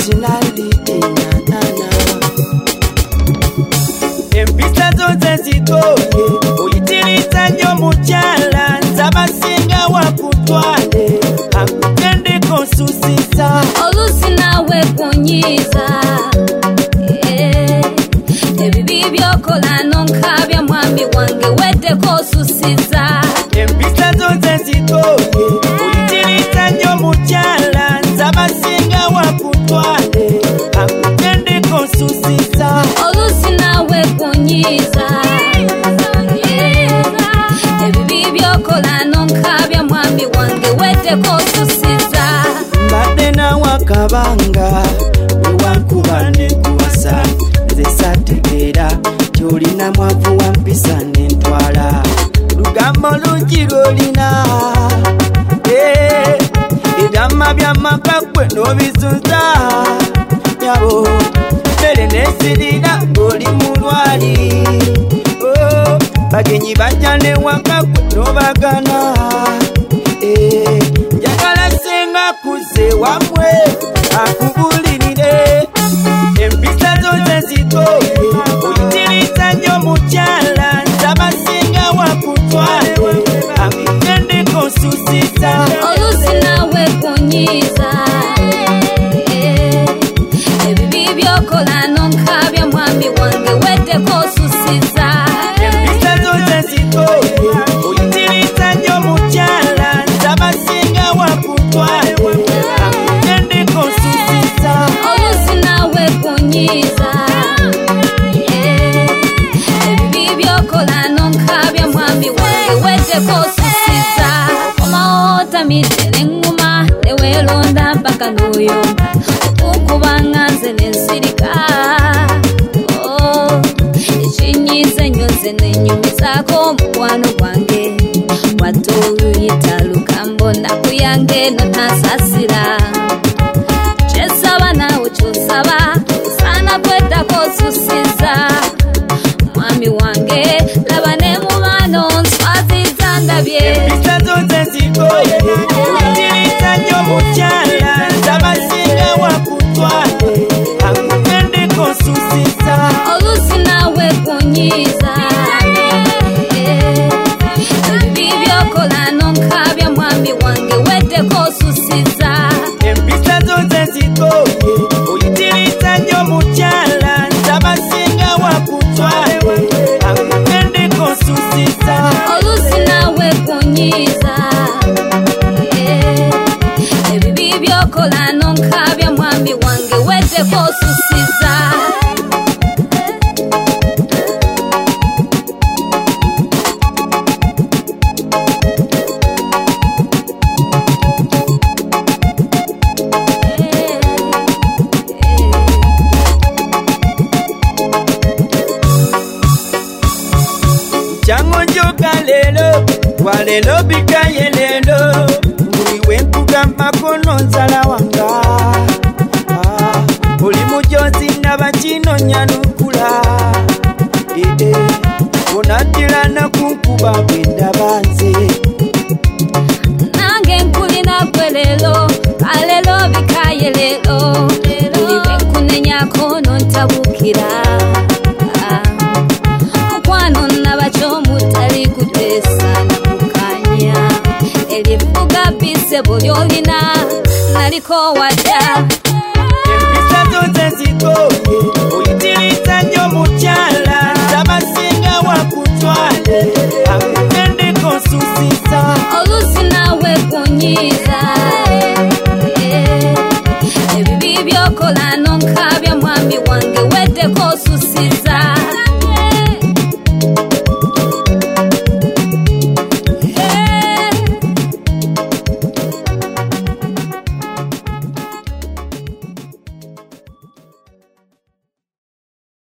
originality nanana empisa zonse zitoye uyitiriza nnyo mukyala nzabasinga wakutwale akugende konsusiza olusi nawe kunyiza ebibi byokola nonkabya mwami wange wedde kosusiza empisa zonse zitoye uyitiriza nnyo mukyala nzabasinga wakutwale akugende konsusiza olusi nawe kunyiza ebibi byokola nonkabya mwami wange wedde kosusiza mbadde nawakabanga wewankuba nekuwasa nze sategeera tyolina mwavu wampisa nentwala lugambo lungi lwolina ebyama byamaka gwe n'obizunza nyabo mbere nesirira ng'oli mulwali bagenyi bajja newaka gwe n'obagana njagala senga kuze wamwe akubulirire empisa zonse zitoye uyitiriza nnyo mukyala nzabasinga wakutwale akugende konsusiza olusi nawe kunyiza ebibi byokola nonkabya mwami wange wedde kosusiza empisa zonse zitoye uyitiriza nnyo mukyala nzabasinga wakutwale akugende konsusiza olusi nawe kunyiza ebibi byokola nonkabya mwami wange wedde kosusiza omaotamidde neŋŋuma neweeronda mpaka n'oyomba okukubanga nze nensirika ekinyiza ennyo nze nenyumizaako omukwano gwange wadde oluyita lugambo naku yange notasasira kyesaba naawe kyosaba osaana kweddako osusiza mwami wange laba ne mu baano nswaziza ndabye empisa zonse zitoye uyitiriza nnyo mukyala nzabasinga wakutwale akugende konsusiza olusi nawe kunyiza ebibi byokola nonkabya mwami wange wedde kosusiza empisa zonse zitoye uyitiriza nnyo mukyala nzabasinga wakutwale akugende konsusiza olusi nawe kunyiza ebibi byokola nonkabya mwami wange wedde kosusiza jango njoka lelo walelo bikaye lelo muliwe nkugamba kono nzala wanga oli mujozi nabakinonya nukula onatira nakunkuba bwendaba nze nange nkulina gwe lelo kalelo bikaye lelo muliwe nkunenyako nontabukira mukwano nabakyomuttali kuteesa nakukanya erifuga bisebo lyolina naliko wadda empisa zonse zitoye uyitiriza nnyo mukyala nzabasinga wakutwale